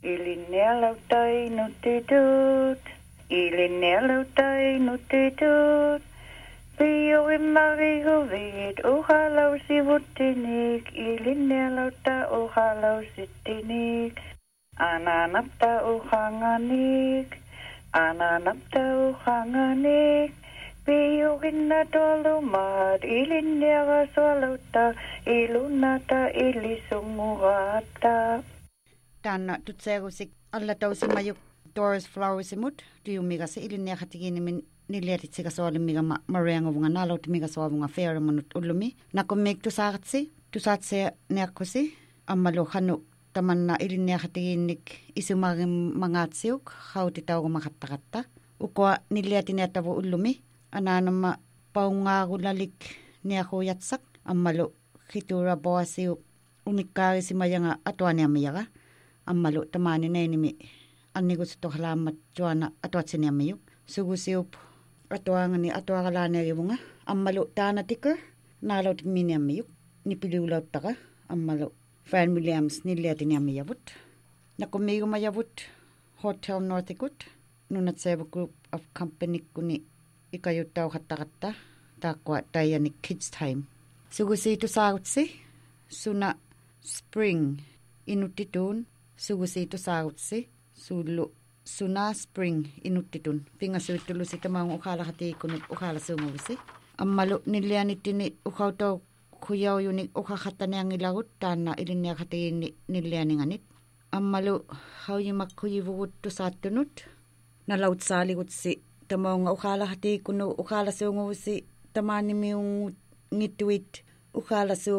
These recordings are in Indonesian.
Ilinnealautai nutitut. Ilinnealautai nutitut. Piori marihuvid uhalau sivutinik. Ilinnealauta uhalau sitinik. Ananapta uhanganik. Ananapta uhanganik. Piyukin na dolumad, ilinneaga suolauta, ilunata ilisungurata. Tänä tutseerusik alla tausimajuk Doris Flowersimut, tujumiga se ilinneaga tiginimin nilliatitsiga suolimiga marianguvunga nalautumiga suovunga fearamunut ullumi. Nakomik tusaatse neakkusi, ammalu hanu tamanna ilinneaga tiginik isumagin mangatsiuk, hautitaugu makattakatta. Ukoa nilliatineatavu ullumi. Ananama paungagulalik niakuyatsak ammalu hitura boasiu unikkaarisi mayanga atuaniamiyaga ammalu tamani neinimi annigusutohlaammat juana atuatsiniamiyu sugusiup atuangani atuagalaanerimunga ammalu taanatiker naalautiminiamiyu nipiliulauttaga ammalu Fran Williams nilliatiniamiyavut nakumigumayavut Hotel Northikut Nunatseva Group of Company kuni ikayuttau hattakatta taakwa Diana Kids Time. Sugusiitu saagutsi suna spring inuttitun sugusiitu saagutsi sullu suna spring inuttitun pingasuittulusi tamaung ukhalahatiikunut ukhalasunguvisi ammalu nillianittini ukhautau kuyaujuni ukhahattaniangilagut taanna ilinniakatiginni nillianinganit ammalu haujimakkujivugut saattunut nalautsaligutsi tamaunga ukhalahatiikunu ukhalasuunguvusi tamanimiungut ngituit ukhalasu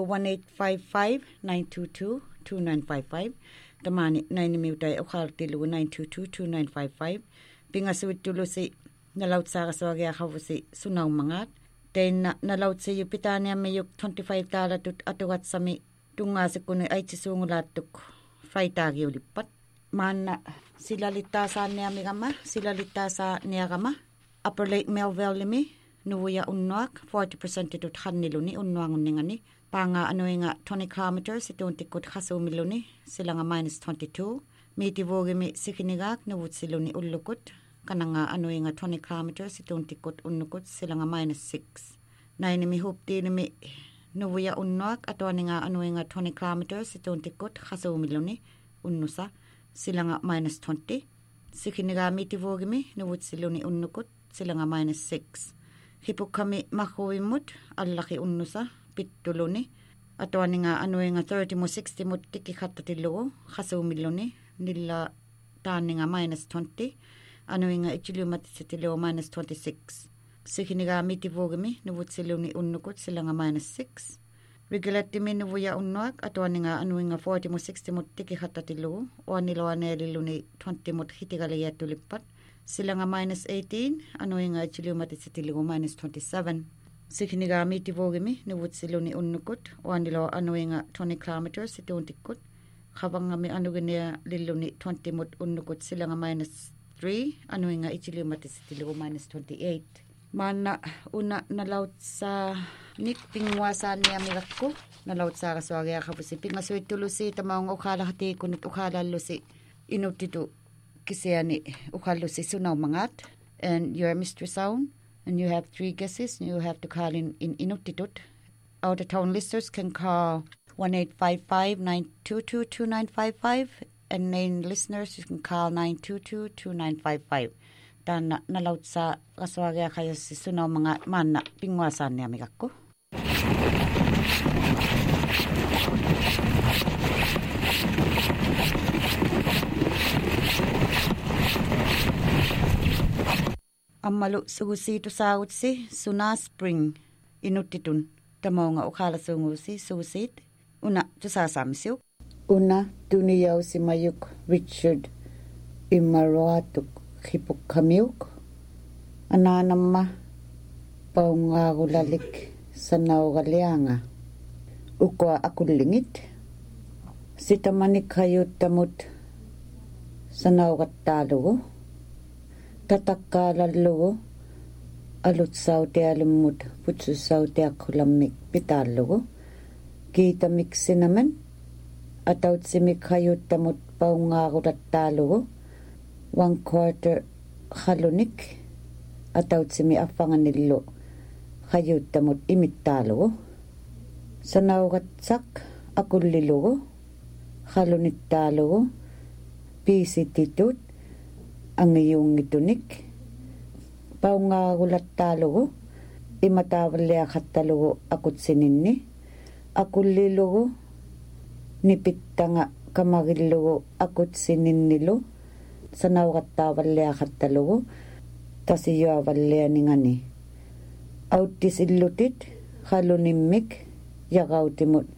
1-855-922-2955 tamani nainimiutai ukhalatilugu 922-2955 pingasuittulusi nalautsaarasuagiaqavusi sunaumangaat teina nalautsiyu pitaniamiyuk $25 atugatsami tungaasikkuni aitsisuungulaattuk faitaagiulippat maanna silalittaasaanniamigama silalittaasaaniagama Upper Lake Melville-limi nuvuya unnuak 40% itut hanniluni unnuangunningani panga anuinga 20 kilometers ituuntikkut hasumiluni silanga -22 miitivugimi sikinigaak nuvutsiluni ullukut kananga anuinga 20 kilometers ituuntikkut unnukut silanga -6 nainimi huptiinimi nuvuya unnuak atuaninga anuinga 20 kilometers ituuntikkut hasumiluni unnusa silanga -20 sikiniga miitivugimi nuvutsiluni unnukut silanga -6 hipukkami mahuvimut allaki unnusa pittuluni atuaninga anuinga 30-60 mut tikikhattatillugu hasumilluni nilla taaninga -20 anuinga ichiliumatisitillugu -26 sikiniga miitivugimi nuvutsiluni unnukut silanga -6 Regulatimi nuvuya unnuak atuaninga anuinga 40-60 mut tikikhattatillugu uaniloaneelilluni 20 mut hitigaliyatulippat silanga -18 anuinga ichiliumatisitillugu -27 sikiniga miitivugimi nuvutsiluni unnukut uanilo anuinga 20 kilometers ituuntikkut khavangami anuginia lilluni 20 mut unnukut silanga -3 anuinga ichiliumatisitillugu -28 maanna una nalautsa nik pingwasaaniamigakku nalautsaarasuagiaqavusi pingasuittulusi tamaunga ukhalahatiikunut ukhalallusi inuttitu kisiani ukhallusi sunaumangaat and you're Mr. Sound and you have 3 guesses and you have to call in inuttitut out of town listeners can call 1-855-922-2955 and main listeners you can call 922-2955 Tana nalautsa kasuagia kayasi sunau mga mana pingwasan niya migakko. Ammalu sugusitu sautsi suna spring inuttitun tamaunga ukalasungusi sugusit una tusasamsiu. Una tuniyausi mayuk Richard Imaruatuk Hipukkamiuk ananamma paungagulalik sanaugalianga ukwa akullingit sitamanik hayuttamut sanaugattalugu tatakkalallugu alutsautealimmut putsusauteakkulammik pitaallugu kiitamiksinaman atautsimik hayuttamut paungaarulattaalugu 1/4 khalunik atautsimi affanganillu khayuttamut imittaalugu sanaugatsak akullilugu khalunittaalugu piisititut angiyungitunik paungaarulattaalugu imataavalliaqattalugu akutsininni akullilugu nipittanga kamagillugu akutsininnilu sanaugattaavalliaqattalugu tasiyuavallianingani auttisillutit khalunimmik yaqautimut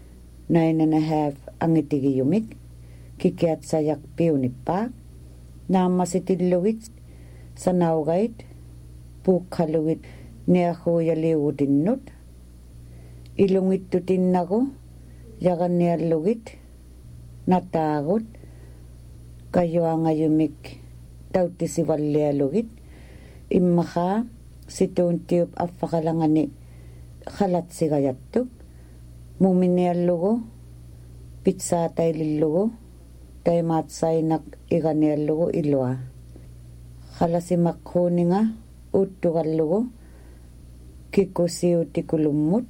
9.5 angitigiyumik kikiatsajaq piunippaaq naammasitillugit sanaugait puukkalugit niahuuyaliugutinnut ilungittutinnaqu yaqanniallugit nataagut kayuangayumik tauttisivallialugit immaqa situuntiup affaqalangani khalatsigayattuk muminiallugu pitsaatailillugu taimaatsainak iganiallugu ilua khalasimaqqhuuninga uuttugallugu kikusiutikulummut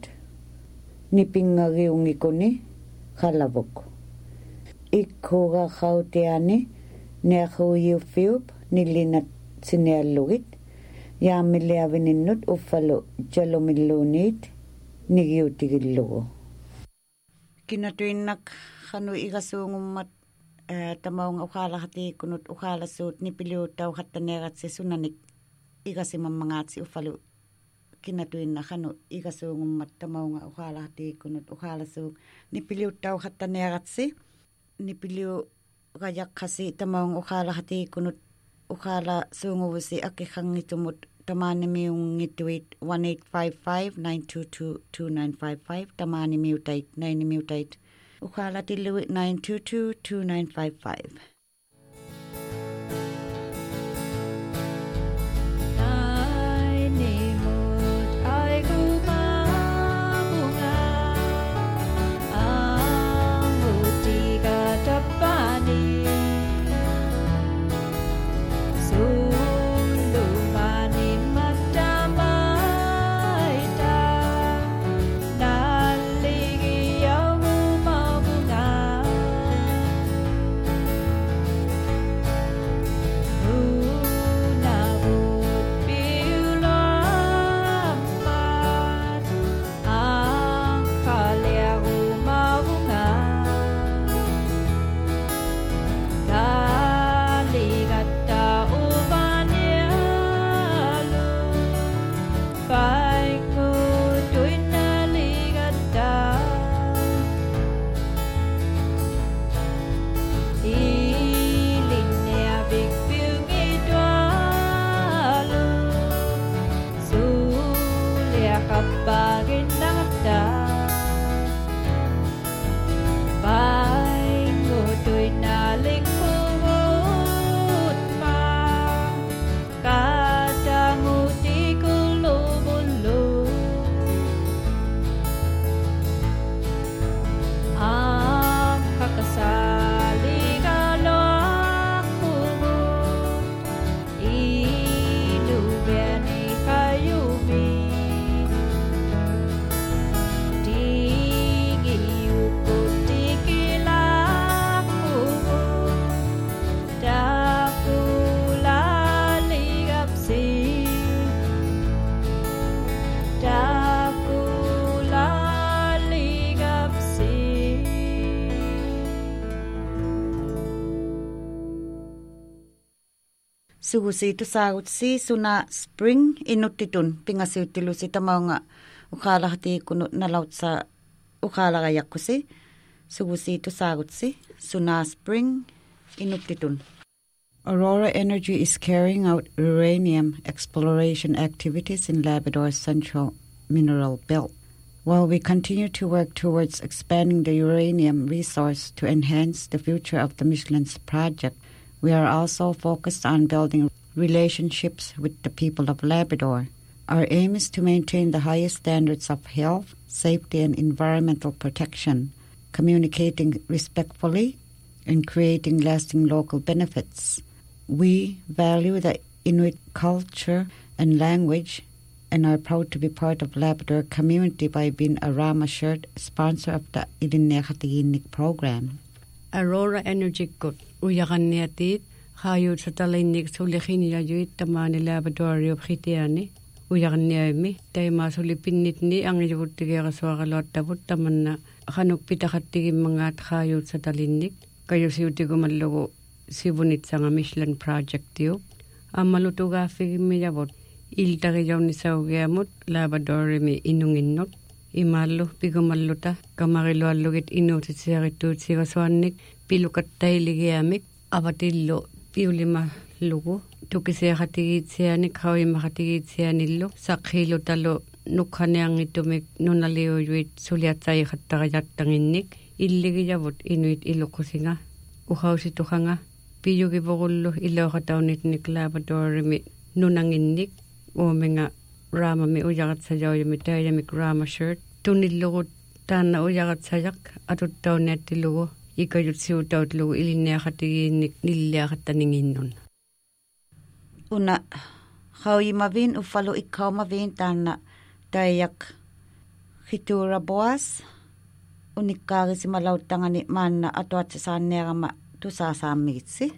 nipingagiungikuni khalavuk ikkuuga khautiani niahuuyuffiup nillinat siniallugit yaamiliavininnut uffalu jalumilluuniit nigiutigillugu kinatuinnak khanu igasuungummat tamaunga uqaalaqatiikkunut uqaalasuut nipiliuttauqattaneeratsi sunanik igasimammangaatsi uffalu kinatuinna khanu igasuungummat tamaunga uqaalaqatiikkunut uqaalasuuk nipiliuttauqattaneeratsi nipiliu qayaqqasi tamaunga uqaalaqatiikkunut uqaalasuunguvusi akikhangitumut tamaanimiungituit 1855-922-2955 tamaanimiutait 9-miutait uqaalatilluit 922-2955. Sugusiitu saagutsi suna spring inuttitun pingasiuttilusi tamaunga uqaalaqatiikkunut nalautsa uqaalaqayaqqusi sugusiitu saagutsi suna spring inuttitun. Aurora Energy is carrying out uranium exploration activities in Labrador's central mineral belt. While we continue to work towards expanding the uranium resource to enhance the future of the Michelin's project, we are also focused on building relationships with the people of Labrador. Our aim is to maintain the highest standards of health, safety, and environmental protection, communicating respectfully in creating lasting local benefits. We value the Inuit culture and language and are proud to be part of Labrador community by being a Rama Shirt sponsor of the Ilinnehatiginik program. Aurora Energy Good uyaganniatit hayut satalinik sulikhiniayuit tamani Labrador khitiani uyaganniami taima sulipinnitni angiyuvuttigeerasuaraloattavut tamanna khanuk pitakhattigimmangaat hayut satalinik kayusiutigumallugu sivunitsanga Michelin projectiu ammalutugaaffigimmiavut iltarijaunnisaugiamut Labradorimi inunginnut imallu pigumalluta kamariluallugit inuutitsiarittuut sigasuannik pilukattailigiamik avatillu piulima lugu tukisiaqatigiitsianik hauimaqatigiitsianillu saqqiilutalu nukhaneangittumik nunaliuyuit suliatsaiqattariattanginnik illigiyavut inuit iluqusinga uhausituhanga piyugivogullu ilauqataunitnik Labradorimi nunanginnik uuminga Ramami ujagatsajaujami taajamik Rama Shirt tunillugut taanna ujagatsajak atuttauneattilugu ikajutsiutautlugu ilinneaqatigiinnik nilliaqattaninginnun una hauyimavin uffalu ikkaumavin taanna taayak Hitura Boas unikkaarisimalauttangani maanna atuatsisaaneerama tusaasaamigitsi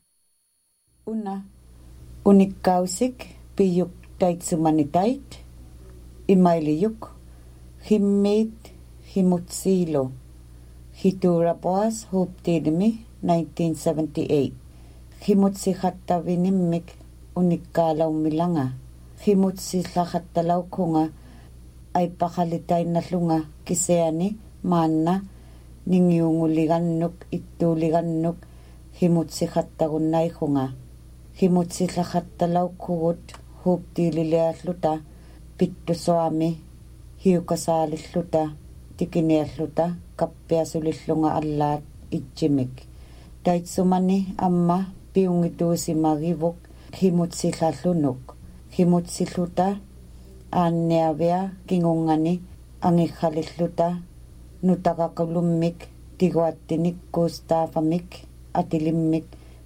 una unikkausik piyuk taitsumanitait imailiyuk himmit himutsilo Hitura Boas huptidimi 1978 himutsihattavinimmik unikkaalaummilanga himutsillahattalaukunga aipaqalitainallunga kiseani maanna ningiunguligannuk ittuuligannuk himutsihattagunnaikunga himutsillahattalaukugut huptiililialluta pittusoami hiukasaalilluta tikinialluta kappiasulillunga allaat itjimik taitsumani amma piungituusimagivuk himutsillallunuk himutsilluta aanniavia kingungani angikhalilluta nutaqaqulummik tiguattinik kustaafamik atilimmik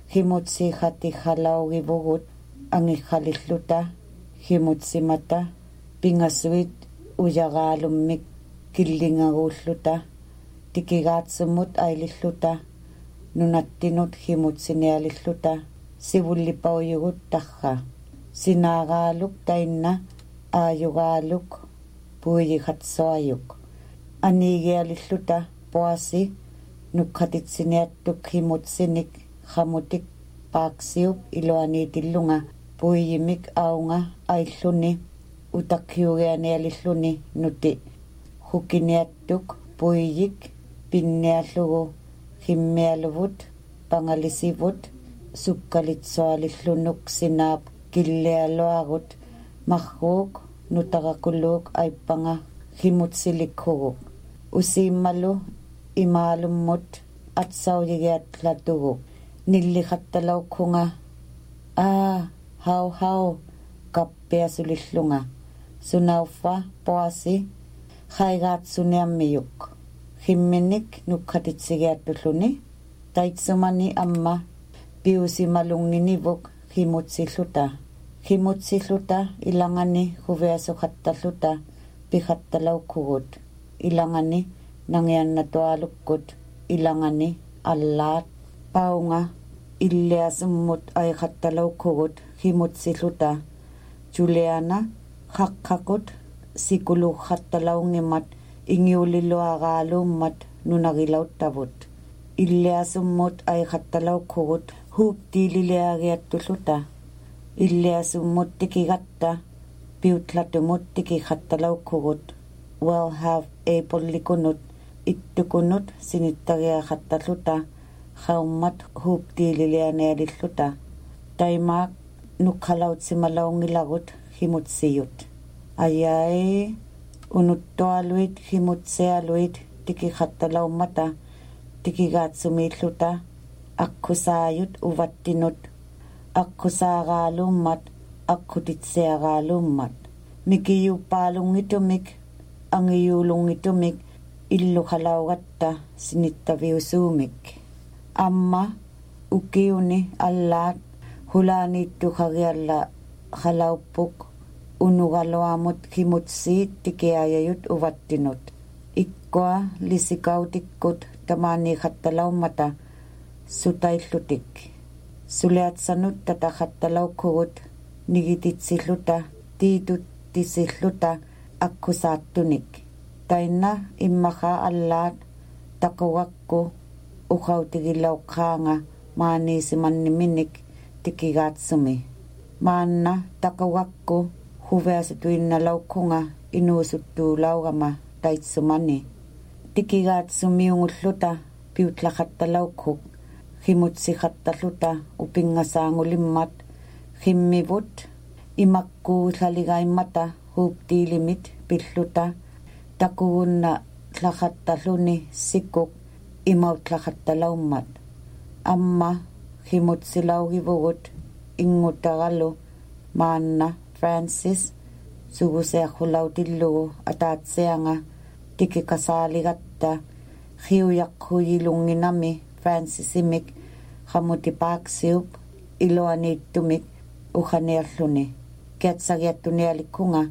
himutsihatihalaugivut angikhalilluta himutsimata pingasuit ujagaalummik killingaguulluta tikigaatsumut aililluta nunattinut himutsinialilluta sivullipaujugut tarra sinaagaaluk tainna aayugaaluk puuyihatsoayuk aniigialilluta poasi nukhatitsiniattuk himutsinik hamutik paaksiup iloaniitillunga puuyimik aunga ailluni utakkiugianialilluni nuti hukiniattuk puuyik pinniallugu himmialuvut pangalisivut sukkalitsoalillunuk sinaap killealuagut marruuk nutaqakulluuk aippanga himutsilikhugu usiimmalu imaalummut atsaujigiatlatugu nillikhattalaukhunga hau kappiasulillunga sunauffa poasi khaigaatsuneammiyuk himminik nukkatitsigiattulluni taitsumani amma piusimalunginivuk himutsilluta ilangani huviasukhattalluta pihattalaukugut ilangani nangiannatualukkut ilangani allaat paunga illeasummut aiqattalaukugut himutsilluta Juliana haqqaqut sikuluqhattalaungimat ingiulilluagaalummat nunagilauttavut illeasummut aiqattalaukugut huuptiililiagiattulluta illeasummut tikigatta piutlatumut tikighattalaukugut will have epollikunut ittukunut sinittagiaqhattalluta haummat huuptiililianealilluta taimaak nukhalautsimalauungilagut himutsiyut ayai unuttoaluit himutsealuit tikighattalaummata tikigaatsumiilluta akkusaayut uvattinut akkusaagaalummat akkutitseagaalummat mikiyuppaalungitumik angiyuulungitumik illuhalaugatta sinittaviusuumik Amma ukiuni allaat hulaaniittu harialla halauppuk unugaloamut himutsiit tikiayayut uvattinut. Ikkoa lisikautikut tamaani hattalaummata sutaillutik. Suleatsanut tata hattalaukurut nigititsilluta tiituttisilluta akkusaattunik. Tainna immaha allaat takawakku uhautigilauqaanga maaniisimanniminik tikigaatsumi. Maanna takawakku huveasituinnalaukunga inuusuttuulaugama taitsumani. Tikigaatsumi piutlaqattalaukuk himutsiqattalluta upingasaangulimmat himmivut imakkuullaligaimata huuptiilimit pilluta takugunna tlaqattalluni sikkuk imautlaqattalaummat. Amma himutsilaugivugut ingutagalu maanna Francis suguseaqulautillugu ataatseanga tikikasaaligatta hiuyaqhuyilunginami Francis imik hamutipaaksiup iloaniittumik uhaneerluni kiatsagiattunialikunga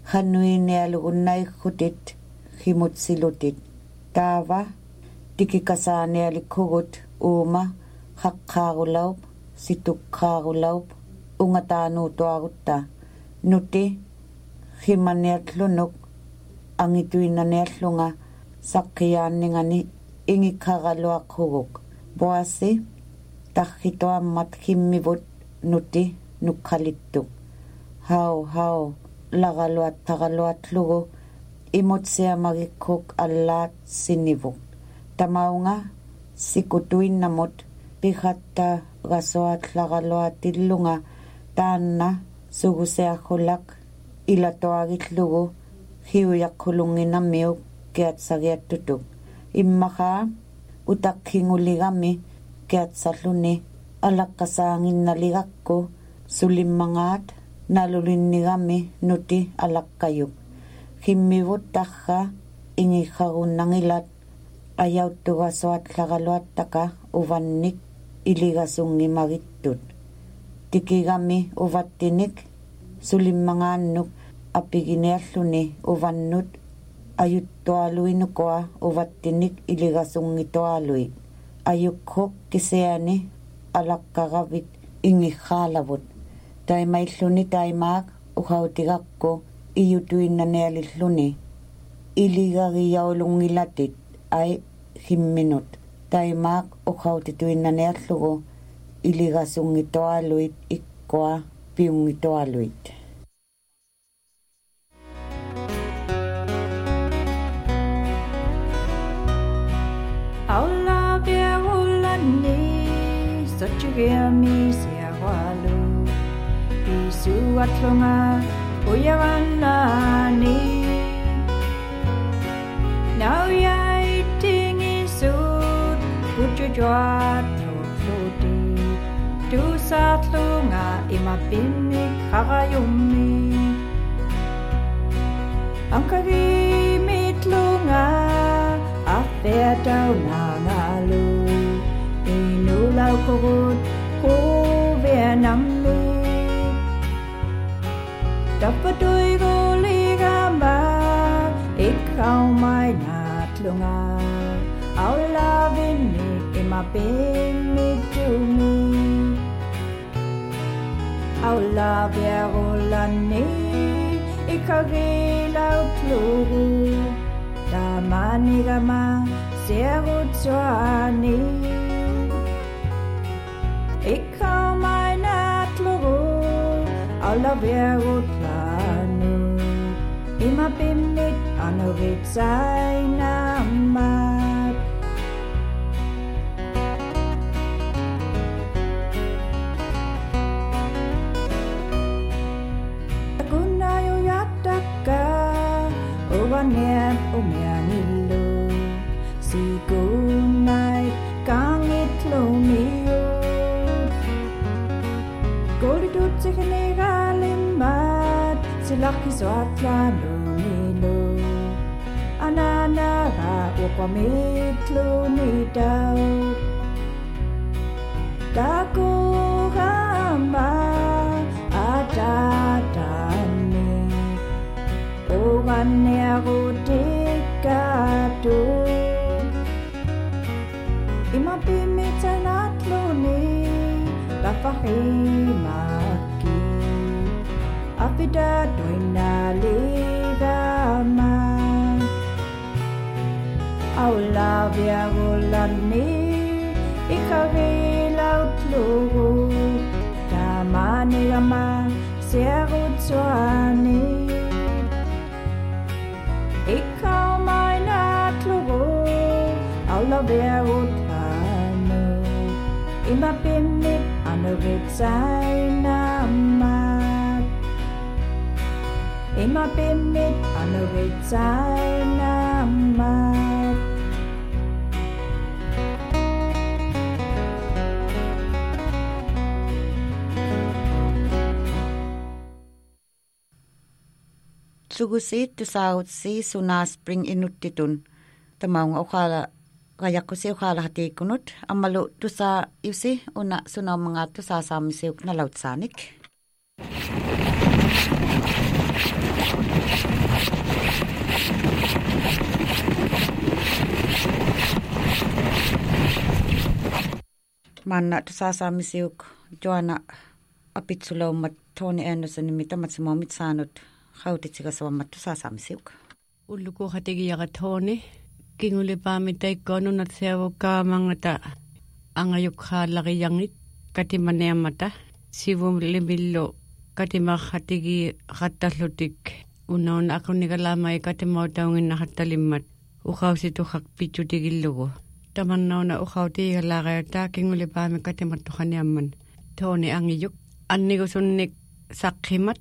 hanuinialugunnaihutit himutsilutit taava tikikasaanialikugut uuma haqqaarulaup situqqaarulaup ungataanuutuarutta nuti himaniatlunuk angituinaniallunga saqqiyaanningani ingikaraluaqhuguk boasi tarritoammat himmivut nuti nukkalittuk hau lagaluattaraluatlugu imutsiamagikkuk allaat sinivuk tamaunga sikutuinnamut pihatta gasoatlagaluatillunga taanna suguseaqulaq ilatoagitlugu hiuyaqhulunginamiuk kiatsagiattutuk immaqa utaqqinguligami kiatsalluni alaqqasaanginnaliqakku sulimmangaat nalulinnigami nuti alaqqayuk himmivut tarra ingixarunnangilat ayauttugasoatlagaluattaka uvannik iligasungimagittut tikigami uvattinik sulimmangaannuk apiginealluni uvannut ayuttualuinukua uvattinik iligasungitualui ayukkuk kiseani alaqqaravit ingixaalavut taimailluni taimaak uhautigakku iyutuinnanialilluni iligagiyaulungilatit ai himminut taimaak uhautituinnaniallugu iligasungitualuit ikkua piungitualuit. Aula biawulani sochugiami siawalu isu atlunga uyawanani now yai tingi sud pujujuat nutluti du satlunga imapimik harayumi angkagi mitlunga aferdaw nangalu inulaw kurut kuvianami dapadoy guligama ikaw may natlunga aulavinik imapimidumi aulaviarulani ikagilaw tlugu tamanigama serutsuani ikaw may natlugu aulaviarutlanu imapimit anuritsay namat tagunayo yataka uwaniat umianilo sigunay kangitlumiyo golidut sikinigalimmat silakisuatlano nilo ananara upamitlu ni daw nearutikatu imapimitsanatluni lafahimaki apida doinaligama aulavia gulani ikarilautlugu tamanigama serutsuani ikaw may natlugo aulavia utano imapimit anuritsay naman imapimit anuritsay naman Sugusi tusautsi suna spring inuttitun. Tämä on ukhala kajakkusi ukhala hatiikunut. Ammalu tusa yusi una suna mga tusa saamisi nalautsaanik. Manna tusa saamisi Joanna apitsulaumat Tony Anderson mitamatsimaamit saanut. Hautitsiga suommattu saasamisiuk. Ulluku hatigiyaka Tony. Kingulipaamitaikkoonunat seavukkaamangata angayukhaallaqiyangit katimaneamata sivumlimillu katimahatigi hattallutik unaun akunigalamai katimautaunginnahattalimmat uqausituhaq pitchutigillugu tamannauna uqautiigalaaqayata kingulipaami katimattuqaniamman Tony angiyuk annigusunnik saqqimat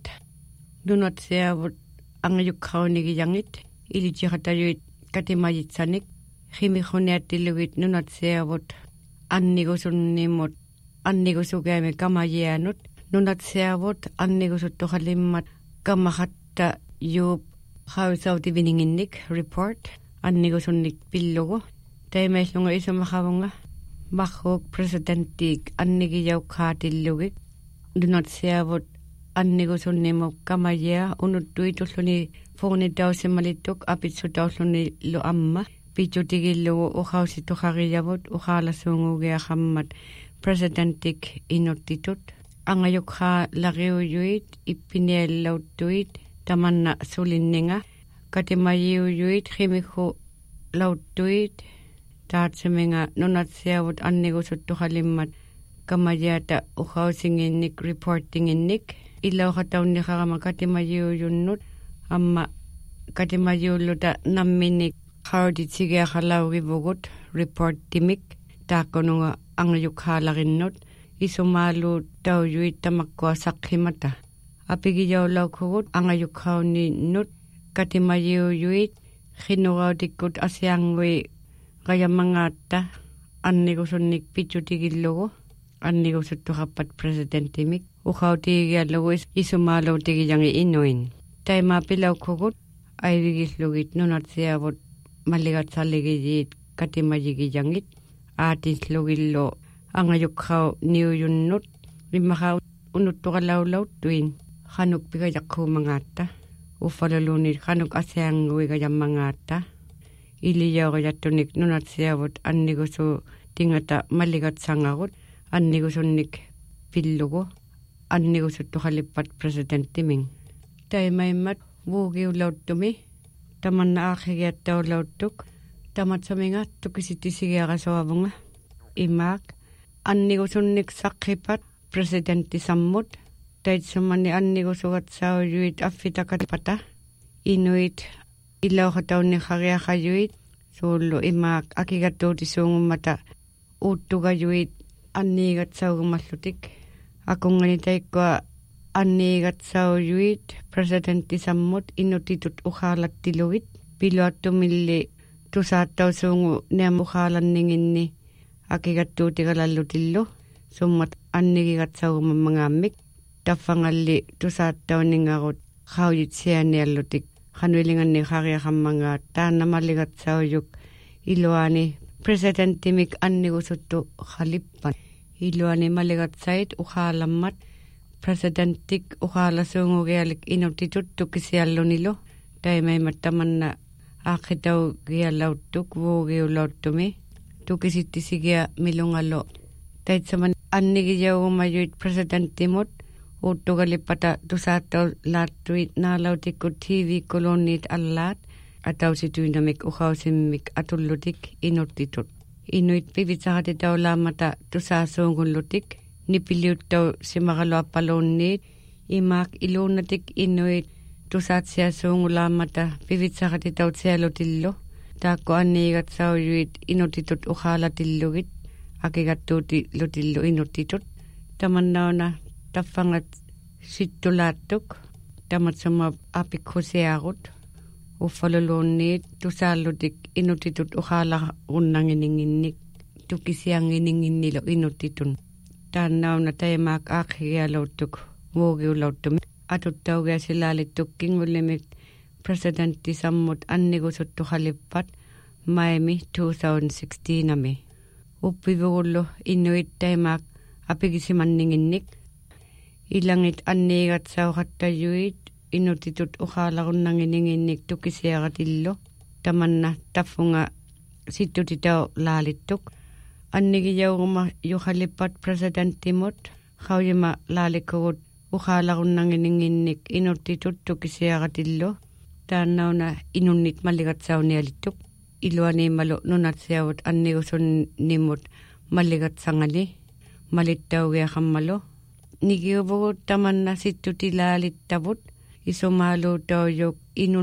nunat seavut angayukhaunigiyangit ilichiqatayuit katimajitsanik khimikhuniattilugit nunat seavut annigusunnimut annigusugaami kamajianut nunat seavut annigusuttuqalimmat kamahatta yuup hausautiviniginnik report annigusunnik pillugu taimaillunga isumaqavunga mahuk presidentik annigiyaukhaatillugik nunat seavut annigusunnimuk kamajia unuttuitulluni fuunitausimalittuk apitsutaulluni lu amma pitchutigillugu uqausituqaqiyavut uqaalasuungugiaqammat presidentik inuttitut angayukha laqiuyuit ippiniallauttuit tamanna sulinninga katimajiuyuit khimikhu lauttuit taatseminga nunatsiavut annigusuttuqalimmat kamajiata uqausinginnik reportinginnik illauqataunniqarama katimajiuyunnut amma katimajiulluta namminik qauditigiaqalaugivugut reportimik taakkonunga angayukhaalaqinnut isumaalu tauyuit tamakkua saqqimata apigijaulaukugut angayukhauninnut katimajiuyuit qinugautikkut asiangui qayamangaatta annigusunnik pitchutigillugu annigusuttuqappat presidentimik uqautigiallugu isumaaluutigiyangi inuin taima pilaukugut aivigillugit nunatsiavut maligatsalligiyit katimajigiyangit aatislugillu angayukkhau niuyunnut immaqa unuttuqalaulauttuin qanuk pigayaqquumangaatta uffalulunit qanuk asianguigayamangaatta iliyauriattunik nunatsiavut annigusu tingata maligatsangagut annigusunnik pillugu annigusuttuqalippat presidenttiming taimaimmat vuugiulauttumi tamanna aaqigiattaulauttuk tamatsaminga tukisitisigiaqasuavunga imaak annigusunnik saqqipat presidenttisammut taitsumani annigusugatsauyuit affitakatpata inuit ilauqataunniqariaqayuit suullu imaak akigattuutisuungummata uuttugayuit anniigatsaugumallutik akunganitaikkua anniigatsauyuit presidenttisammut inutitut uqaalattilugit piluattumilli tusaattausuungu neamuqaalanninginni akigattuutigalallutillu summat annigigatsaugumammangaammik taffangalli tusaattauningagut qaujitsianiallutik qanuilinganni qariaqammangaa taannamaligatsauyuk iluani presidenttimik annigusuttu qalippan iluani maligatsait uqaalammat presidenttik uqaalasuungugialik inutitut tukisiallunilu taimai matamanna aakhitau gialauttuk vuugiulauttumi tukisittisigia milungalo taitsaman annigijaugumayuit presidenttimut uuttugalipata tusaattau laattuit naalautikku TV koloniit allaat atausityynamik uhausimmik atullutik inuttitut inuit pivitsaqatitaulaamata tusaasuungullutik nipiliuttau simaqaluappaluunniit imaak iluunatik inuit tusaatsiasuungulaamata pivitsaqatitautsialutillu taakku anniigatsauyuit inuttitut uqaalatillugit akigattuuti lutillu inuttitut tamannauna taffangat sittulaattuk tamatsuma apikhusiaagut uffaluluunniit tusaallutik inuttitut uqaalaqunnangininginnik tukisiangininginnilo inuttitun taannauna taimaak aaqhigialuuttuk vuugiulauttumi atuttaugiasilaalittuk kingullimik presidentti sammut annigusuttuqalippat Miami 2016 uppivugullu inuit taimaak apigisimanninginnik ilangit anniigatsauqattayuit inuttitut uqaalaqunnangininginnik tukisiaqatillu tamanna taffunga sittutitau laalittuk annigiyauguma yuqalippat presidenttimut qauyima laalikkugut uqaalaqunnangininginnik inuttitut tukisiaqatillu taannauna inunnit malligatsaunialittuk iluaniimalu nunatsiavut annigusunnimut malligatsangali malittaugiaqammalu nigiuvugut tamanna sittutilaalittavut isumaaluutaujuk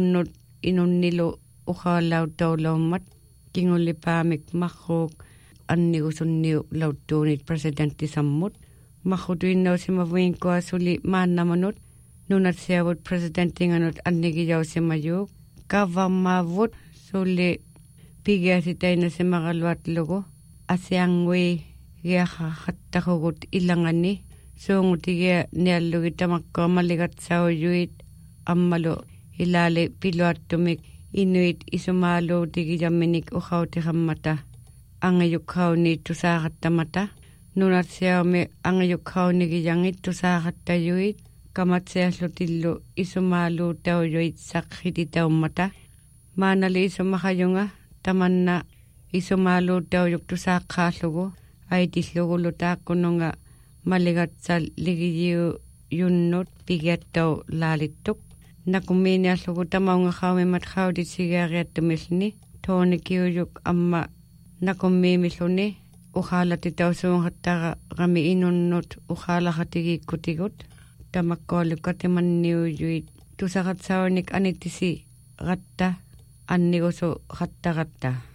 inunnilu uqaalautaulaummat kingullipaamik marruuk annigusunniu lauttuunit presidentti sammut marrutuinnausimavuinkuasuli maannamanut nunatsiavut presidenttinganut annigiyausimayuuk kavammaavut sulli pigiasitainasimaqaluatlugu asiangui giaqaqattaqugut ilangani suungutigia niallugi tamakko malligatsauyuit ammalu ilaali piluattumik inuit isumaaluutigiyamminik uqautiqammata angayukkauniit tusaaqattamata nunatsiaumi angayukkaunigiyangit tusaaqattayuit kamatsiallutillu isumaaluutauyuit saqqititaummata maanali isumaqayunga tamanna isumaaluutauyuk tusaaqqaallugu aitillugulu taakkununga malligatsal ligiyu yunnut pigiattau laalittuk nakumiiniallugu tamaunga qaumimat qautitsigiariattumillni toonikiuyuk amma nakummiimilluni uqaalatitausuunqattaqami inunnut uqaalaqatigiikkutigut tamakkoolukatimanniuyuit tusaqatsaunik anittisi qatta annigusu qattaqatta